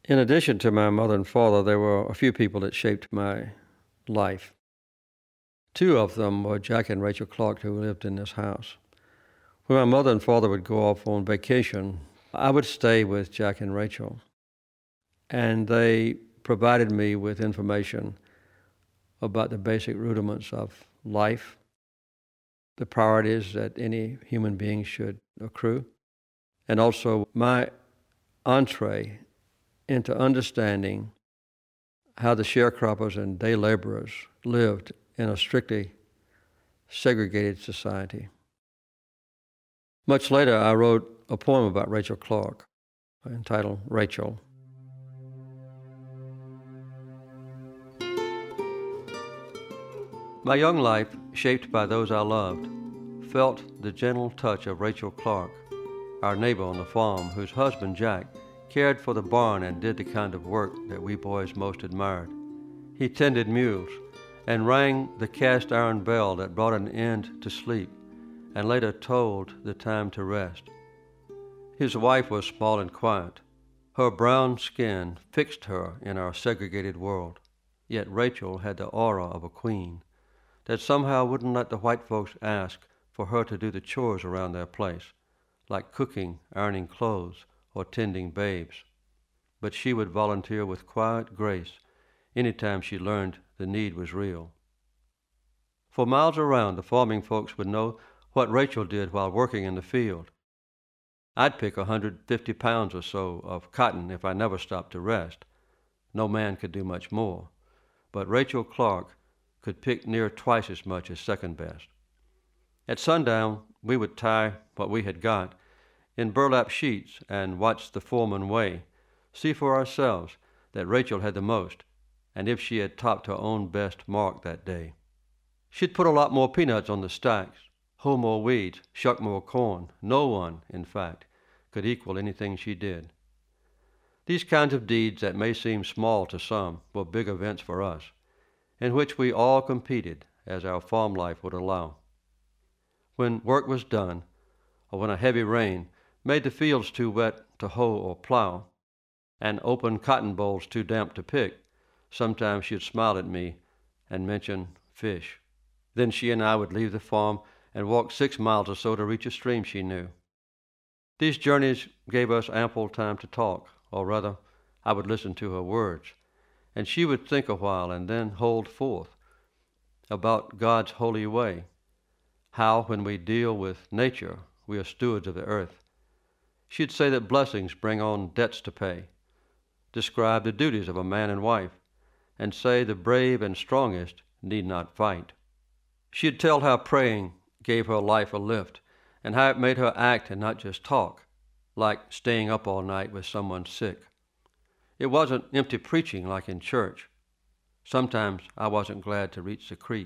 In addition to my mother and father, there were a few people that shaped my life. Two of them were Jack and Rachel Clark, who lived in this house. When my mother and father would go off on vacation, I would stay with Jack and Rachel, and they provided me with information about the basic rudiments of life, the priorities that any human being should accrue, and also my entree into understanding how the sharecroppers and day laborers lived in a strictly segregated society. Much later, I wrote a poem about Rachel Clark entitled Rachel. My young life, shaped by those I loved, felt the gentle touch of Rachel Clark, our neighbor on the farm, whose husband, Jack, cared for the barn and did the kind of work that we boys most admired. He tended mules and rang the cast iron bell that brought an end to sleep and later told the time to rest. His wife was small and quiet. Her brown skin fixed her in our segregated world, yet Rachel had the aura of a queen that somehow wouldn't let the white folks ask for her to do the chores around their place, like cooking, ironing clothes, or tending babes. But she would volunteer with quiet grace any time she learned the need was real. For miles around, the farming folks would know what Rachel did while working in the field. I'd pick 150 pounds or so of cotton if I never stopped to rest. No man could do much more, but Rachel Clark could pick near twice as much as second best. At sundown, we would tie what we had got in burlap sheets and watch the foreman weigh, see for ourselves that Rachel had the most, and if she had topped her own best mark that day. She'd put a lot more peanuts on the stacks, hoe more weeds, shuck more corn. No one, in fact, could equal anything she did. These kinds of deeds that may seem small to some were big events for us, in which we all competed as our farm life would allow. When work was done, or when a heavy rain made the fields too wet to hoe or plow, and open cotton bolls too damp to pick, sometimes she'd smile at me and mention fish. Then she and I would leave the farm and walk 6 miles or so to reach a stream she knew. These journeys gave us ample time to talk, or rather, I would listen to her words, and she would think a while and then hold forth about God's holy way, how when we deal with nature, we are stewards of the earth. She'd say that blessings bring on debts to pay, describe the duties of a man and wife, and say the brave and strongest need not fight. She'd tell how praying gave her life a lift, and how it made her act and not just talk, like staying up all night with someone sick. It wasn't empty preaching like in church. Sometimes I wasn't glad to reach the creek.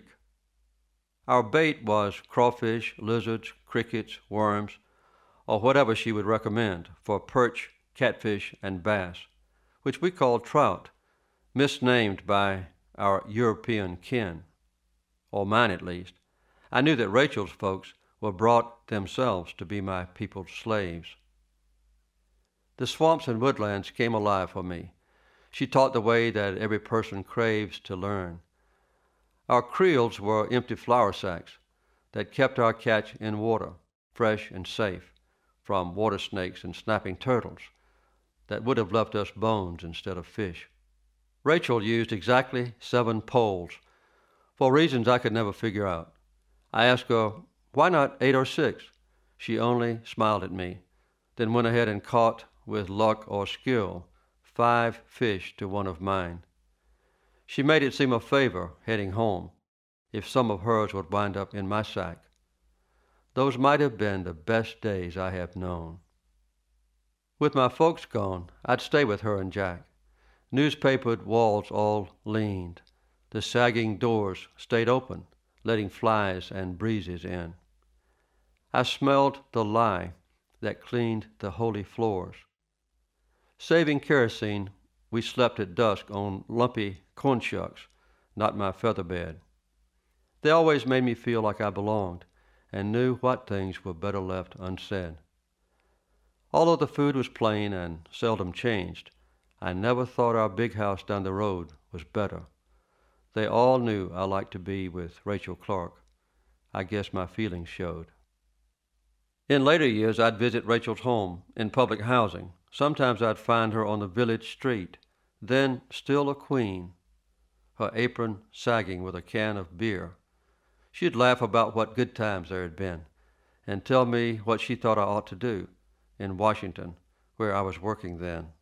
Our bait was crawfish, lizards, crickets, worms, or whatever she would recommend for perch, catfish, and bass, which we called trout, misnamed by our European kin, or mine at least. I knew that Rachel's folks were brought themselves to be my people's slaves. The swamps and woodlands came alive for me. She taught the way that every person craves to learn. Our creels were empty flour sacks that kept our catch in water, fresh and safe, from water snakes and snapping turtles that would have left us bones instead of fish. Rachel used exactly 7 poles for reasons I could never figure out. I asked her, why not 8 or 6? She only smiled at me, then went ahead and caught, with luck or skill, 5 fish to 1 of mine. She made it seem a favor heading home if some of hers would wind up in my sack. Those might have been the best days I have known. With my folks gone, I'd stay with her and Jack. Newspapered walls all leaned. The sagging doors stayed open, letting flies and breezes in. I smelled the lye that cleaned the holy floors. Saving kerosene, we slept at dusk on lumpy corn shucks, not my feather bed. They always made me feel like I belonged and knew what things were better left unsaid. Although the food was plain and seldom changed, I never thought our big house down the road was better. They all knew I liked to be with Rachel Clark. I guess my feelings showed. In later years, I'd visit Rachel's home in public housing. Sometimes I'd find her on the village street, then still a queen, her apron sagging with a can of beer. She'd laugh about what good times there had been, and tell me what she thought I ought to do in Washington, where I was working then.